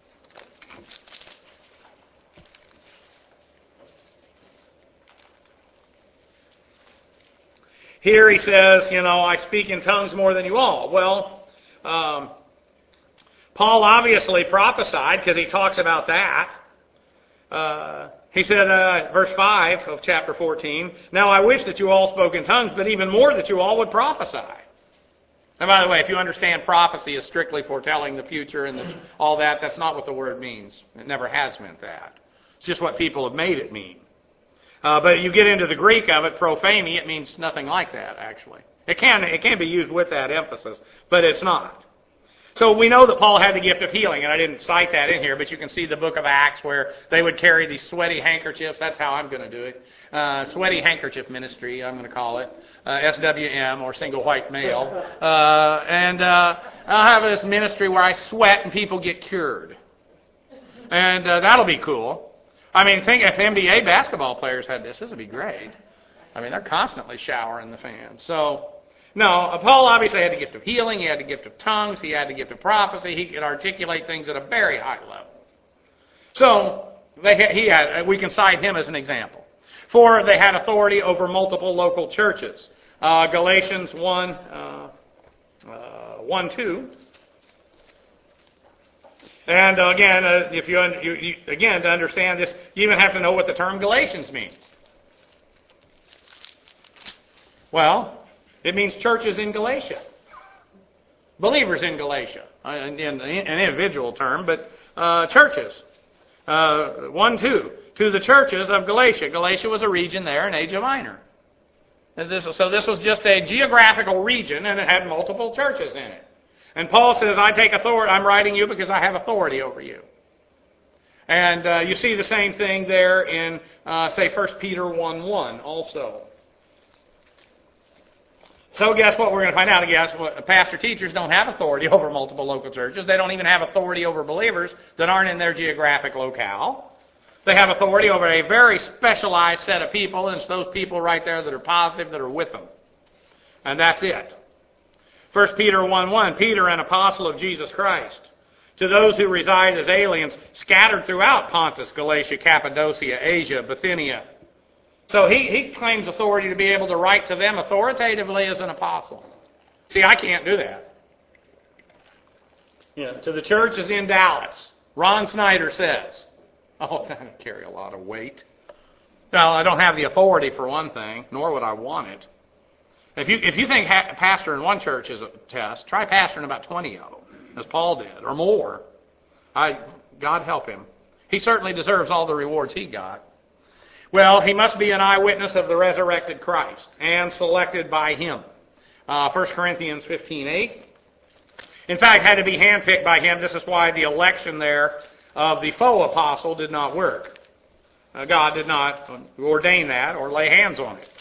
Here he says, you know, I speak in tongues more than you all. Well, um, Paul obviously prophesied because he talks about that. Uh, he said, uh, verse five of chapter fourteen, now I wish that you all spoke in tongues, but even more that you all would prophesy. And by the way, if you understand prophecy is strictly foretelling the future and the, all that, that's not what the word means. It never has meant that. It's just what people have made it mean. Uh, but you get into the Greek of it, prophemi, it means nothing like that, actually. It can, it can be used with that emphasis, but it's not. So we know that Paul had the gift of healing, and I didn't cite that in here, but you can see the book of Acts where they would carry these sweaty handkerchiefs. That's how I'm going to do it. Uh, sweaty handkerchief ministry, I'm going to call it. Uh, S W M, or single white male. Uh, and uh, I'll have this ministry where I sweat and people get cured. And uh, that'll be cool. I mean, think if N B A basketball players had this, this would be great. I mean, they're constantly showering the fans. So, no, Paul obviously had the gift of healing. He had the gift of tongues. He had the gift of prophecy. He could articulate things at a very high level. So, they, he had, we can cite him as an example. Four, they had authority over multiple local churches. Uh, Galatians one, uh, uh, one, two. And uh, again, uh, if you, you, you again to understand this, you even have to know what the term Galatians means. Well, it means churches in Galatia, believers in Galatia, uh, in, in an individual term, but uh, churches. Uh, one, two, to the churches of Galatia. Galatia was a region there in Asia Minor. And this, so this was just a geographical region, and it had multiple churches in it. And Paul says, I take authority, I'm writing you because I have authority over you. And uh, you see the same thing there in, uh, say, First Peter one one also. So guess what we're going to find out? Guess what? Pastor-teachers don't have authority over multiple local churches. They don't even have authority over believers that aren't in their geographic locale. They have authority over a very specialized set of people, and it's those people right there that are positive that are with them. And that's it. First Peter one one, Peter, an apostle of Jesus Christ, to those who reside as aliens scattered throughout Pontus, Galatia, Cappadocia, Asia, Bithynia. So he, he claims authority to be able to write to them authoritatively as an apostle. See, I can't do that. You know, to the churches in Dallas, Ron Snyder says, oh, that would carry a lot of weight. Well, I don't have the authority for one thing, nor would I want it. If you if you think ha- pastor in one church is a test, try pastoring about twenty of them, as Paul did, or more. I God help him. He certainly deserves all the rewards he got. Well, he must be an eyewitness of the resurrected Christ and selected by him. Uh, First Corinthians fifteen eight. In fact, had to be handpicked by him. This is why the election there of the faux apostle did not work. Uh, God did not ordain that or lay hands on it.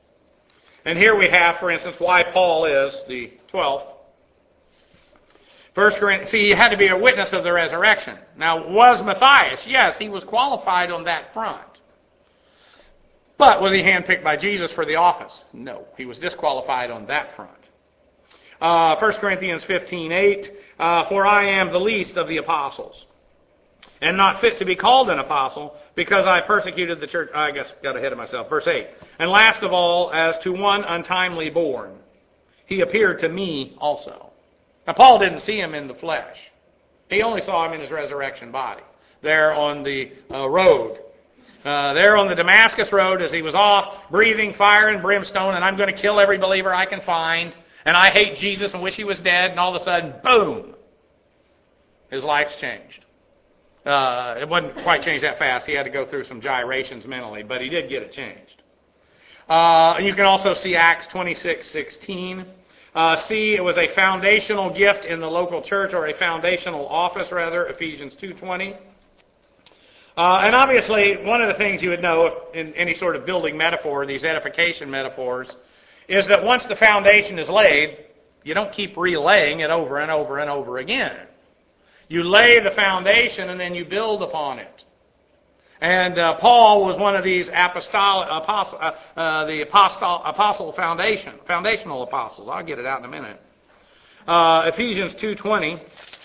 And here we have, for instance, why Paul is the twelfth. First Corinthians, see, he had to be a witness of the resurrection. Now, was Matthias? Yes, he was qualified on that front. But was he handpicked by Jesus for the office? No, he was disqualified on that front. Uh, First Corinthians fifteen eight, uh, for I am the least of the apostles, and not fit to be called an apostle, because I persecuted the church. I guess got ahead of myself. Verse eight, and last of all, as to one untimely born, he appeared to me also. Now, Paul didn't see him in the flesh. He only saw him in his resurrection body, there on the uh, road. Uh, there on the Damascus road as he was off, breathing fire and brimstone, and I'm going to kill every believer I can find, and I hate Jesus and wish he was dead, and all of a sudden, boom, his life's changed. Uh, it wasn't quite changed that fast. He had to go through some gyrations mentally, but he did get it changed. Uh, you can also see Acts twenty-six sixteen. Uh, see, it was a foundational gift in the local church, or a foundational office, rather, Ephesians two twenty. Uh, and obviously, one of the things you would know in any sort of building metaphor, these edification metaphors, is that once the foundation is laid, you don't keep relaying it over and over and over again. You lay the foundation and then you build upon it. And uh, Paul was one of these apostolic, apostle, uh, uh, the apostle, apostle foundation, foundational apostles. I'll get it out in a minute. Uh, Ephesians two twenty.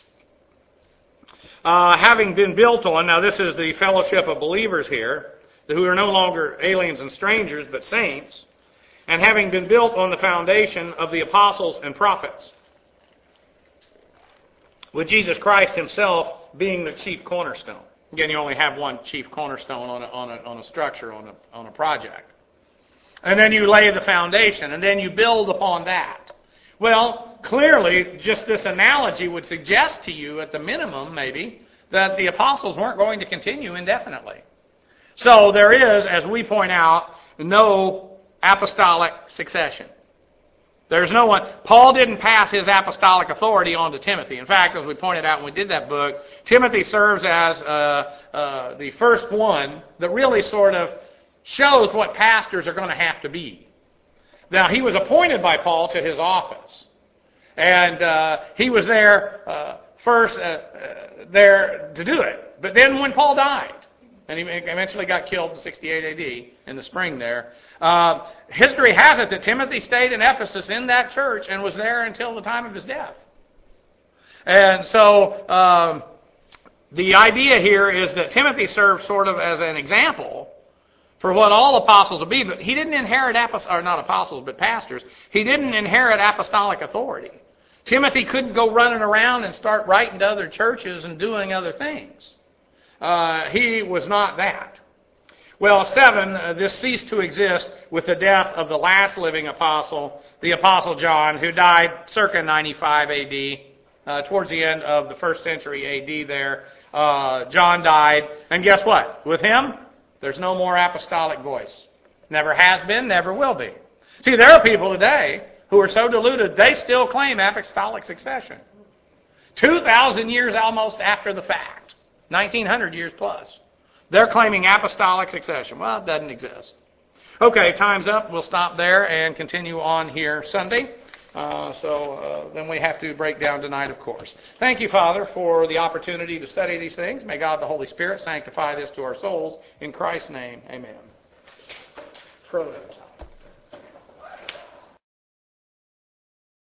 Uh, having been built on, now this is the fellowship of believers here, who are no longer aliens and strangers, but saints, and having been built on the foundation of the apostles and prophets, with Jesus Christ himself being the chief cornerstone. Again, you only have one chief cornerstone on a, on a, on a structure, on a, on a project. And then you lay the foundation, and then you build upon that. Well, clearly, just this analogy would suggest to you, at the minimum, maybe, that the apostles weren't going to continue indefinitely. So there is, as we point out, no apostolic succession. There's no one. Paul didn't pass his apostolic authority on to Timothy. In fact, as we pointed out when we did that book, Timothy serves as uh, uh, the first one that really sort of shows what pastors are going to have to be. Now, he was appointed by Paul to his office. And uh, he was there uh, first uh, uh, there to do it. But then when Paul died, and he eventually got killed in sixty-eight A D in the spring there, uh, history has it that Timothy stayed in Ephesus in that church and was there until the time of his death. And so um, the idea here is that Timothy served sort of as an example for what all apostles will be, but he didn't inherit, apost- or not apostles, but pastors, he didn't inherit apostolic authority. Timothy couldn't go running around and start writing to other churches and doing other things. Uh, he was not that. Well, seven, uh, this ceased to exist with the death of the last living apostle, the Apostle John, who died circa ninety-five A D, uh, towards the end of the first century A D there. Uh, John died, and guess what? With him, there's no more apostolic voice. Never has been, never will be. See, there are people today who are so deluded, they still claim apostolic succession. two thousand years almost after the fact. nineteen hundred years plus. They're claiming apostolic succession. Well, it doesn't exist. Okay, time's up. We'll stop there and continue on here Sunday. Uh, so uh, then we have to break down tonight, of course. Thank you, Father, for the opportunity to study these things. May God the Holy Spirit sanctify this to our souls. In Christ's name, amen. Pronouns.